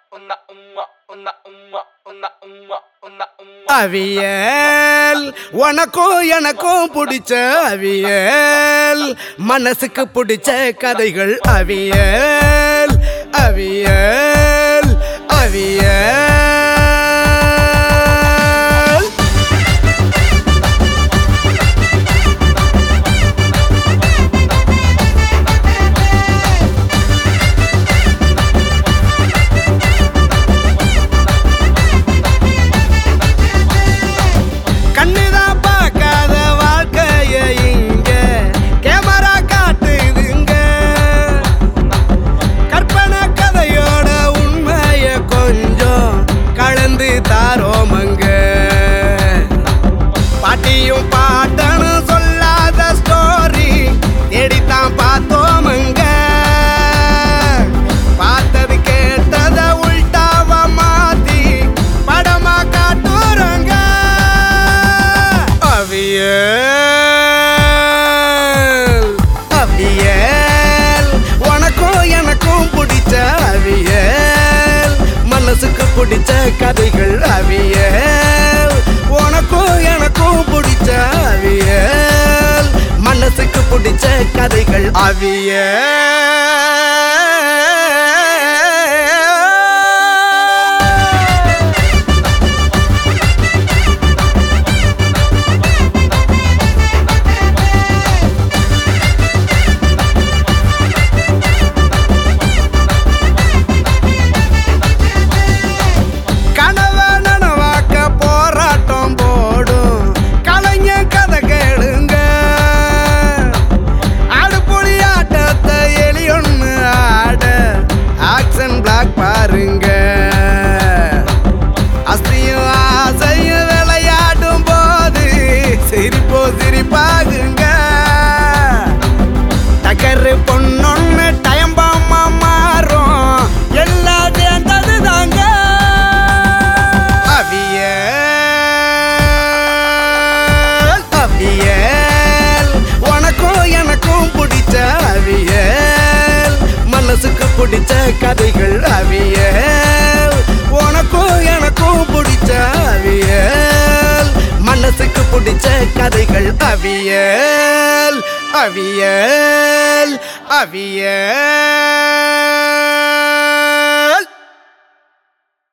அவியல் உனக்கும் எனக்கும் பிடிச்ச அவியல், மனசுக்கு பிடிச்ச கதைகள் அவியல் அவியல் அவியல். பாட்டியும் பாட்டனு சொல்லாத ஸ்டோரி தேடித்தான் பார்த்தோமங்க. பார்த்தது கேட்டத உள்டாவ மாத்தி படமா காட்டுறங்க. அவியல் அவியல் உனக்கும் எனக்கும் பிடிச்ச அவியல், மனசுக்கு பிடிச்ச கதைகள் அவியல். உனக்கும் எனக்கும் பிடிச்ச அவியல், மனசுக்கு பிடிச்ச கதைகள் அவியல். பாருங்க அஸ்தியும் ஆசையும் விளையாடும் போது சிரிப்போ சிரிப்பாகுங்க. டக்கரு பொண்ணொன்னு டயம்பாமா மாறும், எல்லாம் சேர்ந்தது தாங்க. அவியல் அவியல் உனக்கும் எனக்கும் பிடிச்ச அவியல், மனசுக்கு பிடிச்ச கதைகள் அவியல். உனக்கும் எனக்கும் பிடிச்ச அவியல், மனசுக்கு பிடிச்ச கதைகள் அவியல் அவியல் அவியல்.